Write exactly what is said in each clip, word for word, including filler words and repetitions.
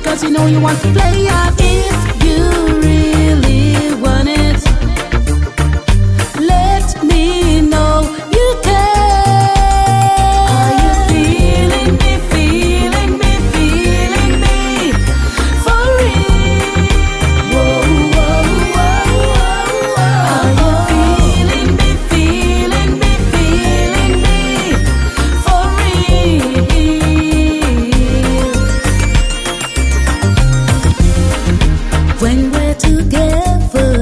because you know you want to play up. If you really want it, let me know you can. Are you feeling me, feeling me, feeling me for real? Whoa, whoa, whoa, whoa. Are you feeling me, feeling me, feeling me for real? When we're together,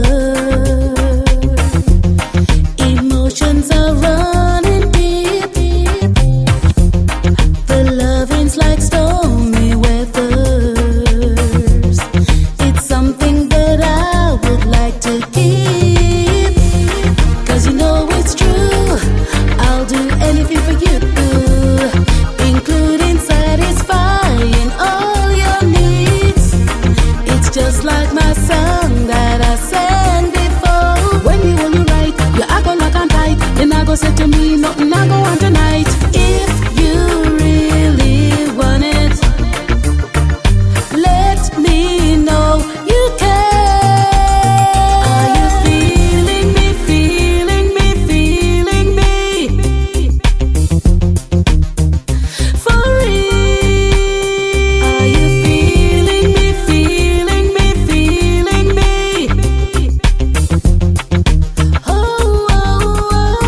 emotions are running deep. The loving's like stormy weathers. It's something that I would like to keep. Cause you know it's true, I'll do anything for you, including satisfying all your needs. It's just like my song that I sang before. When you hold you right, you act on like I'm tight. Then I go say to me, nothing I go on tonight. If you really want it, let me know you can. Are you feeling me, feeling me, feeling me for real? Are you feeling me, feeling me, feeling me? Oh, oh,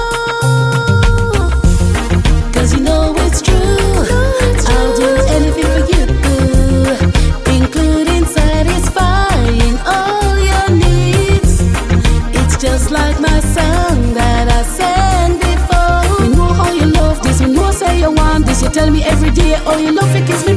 oh. Cause you know it's true, I'll do anything for you, including satisfying all your needs. It's just like my song that I sang before. We know how you love this, we know say you want this. You tell me every day, oh you love it, kiss me.